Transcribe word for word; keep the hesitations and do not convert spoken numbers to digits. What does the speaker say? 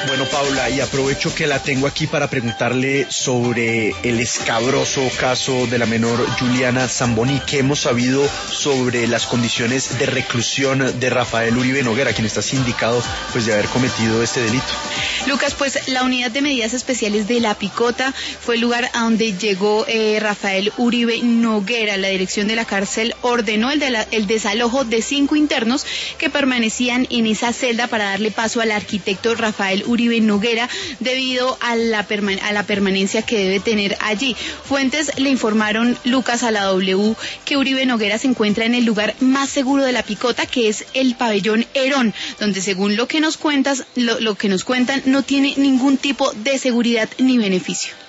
Bueno, Paula, y aprovecho que la tengo aquí para preguntarle sobre el escabroso caso de la menor Juliana Zamboni. ¿Qué hemos sabido sobre las condiciones de reclusión de Rafael Uribe Noguera, quien está sindicado pues de haber cometido este delito? Lucas, pues la unidad de medidas especiales de La Picota fue el lugar a donde llegó eh, Rafael Uribe Noguera. La dirección de la cárcel ordenó el, de la, el desalojo de cinco internos que permanecían en esa celda para darle paso al arquitecto Rafael Uribe Noguera debido a la, perman- a la permanencia que debe tener allí. Fuentes le informaron, Lucas, a la W que Uribe Noguera se encuentra en el lugar más seguro de La Picota, que es el pabellón Herón, donde según lo que nos cuentas, lo, lo que nos cuentan, no tiene ningún tipo de seguridad ni beneficio.